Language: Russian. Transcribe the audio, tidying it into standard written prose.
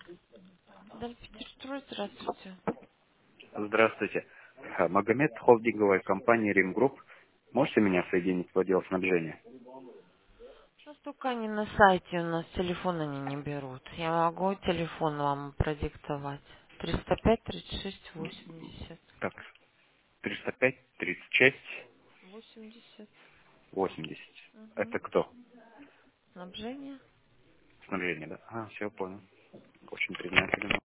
Дальпетерстрой, здравствуйте. Здравствуйте. Магомед, холдинговая компания Римгрупп. Можете меня соединить в отдел снабжения? Ну, только они на сайте, у нас телефон они не берут. Я могу телефон вам продиктовать. 305 36 80. Так, 305 36 80. 80. Угу. Это кто? Снабжение. Снабжение, да? Все, понял. Очень признателен.